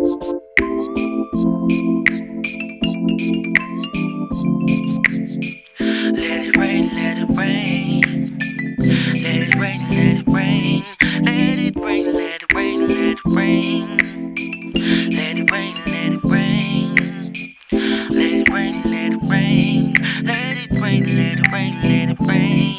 Let it rain, let it rain. Let it rain, let it rain. Let it rain, let it rain, let it rain. Let it rain, let it rain. Let it rain, let it rain. Let it rain, let it rain, let it rain.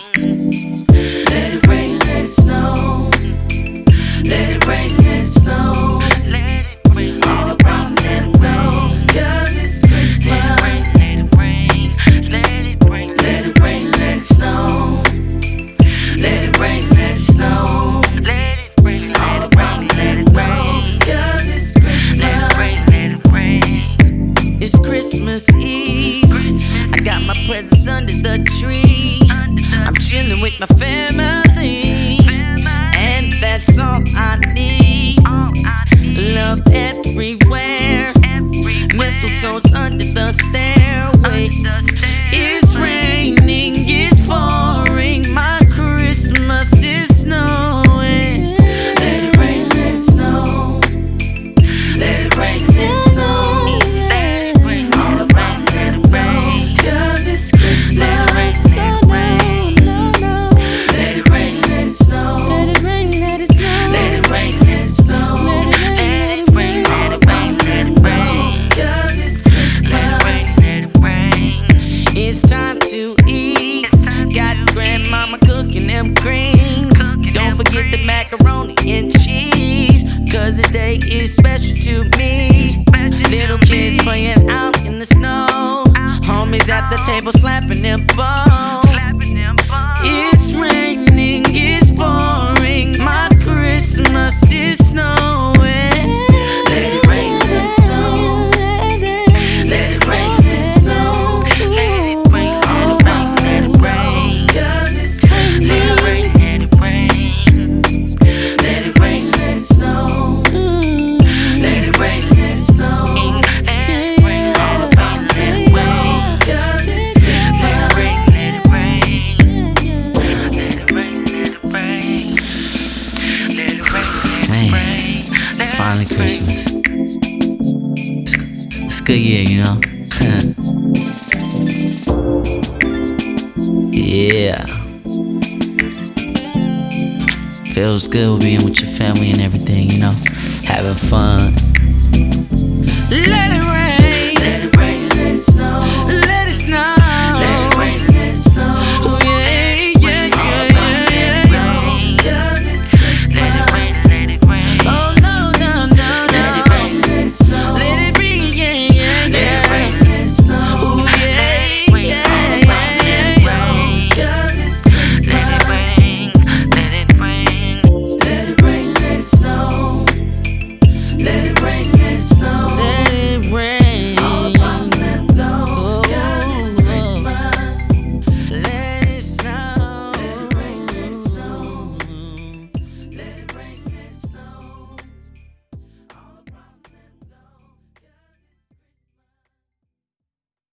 Let it rain, let it snow. Let it rain, let it snow. Let it rain, all around, let it rain. 'Cause it's Christmas. Let it rain, let it rain. Let it rain, let it snow. Let it rain, let it snow. Let it rain, all around, let it rain. 'Cause it's Christmas. Let it rain, let it rain. It's Christmas Eve. I got my presents under the tree. I'm chilling with my family, and that's all I need. Love everywhere. Mistletoe's under the stairway. It's raining, it's pouring. My Christmas is snowing. Let it rain, let it snow. Let it rain, let it snow. Let it rain, all around, let it rain. 'Cause it's Christmas. Let it rain, let it rain. Let it rain, let it snow. Let it rain, let it snow. Let it rain, let it snow. Let it rain, let it rain, let it rain. 'Cause it's Christmas. Let it rain, let it rain. It's time to eat. Got grandmama cooking them greens. Don't forget the macaroni and cheese, 'cause the day is special to me. Little kids playing out in the snow. Homies at the table slapping them bones. It's raining, it's pouring. My Christmas is snowing. Let it rain, let it snow. Let it rain, let it snow. Let it rain, all around, let it rain. 'Cause it's Christmas. Let it rain, let it rain. Let it rain, let it snow. Let it rain, let it snow. Let it rain, all around, let it rain. 'Cause it's Christmas. Let it rain, let it rain. Let it rain, let it rain. Let it rain, let it Man, rain. it's finally Christmas. It's a good year, you know? Yeah. Feels good being with your family and everything, you know? Having fun. Let it rain.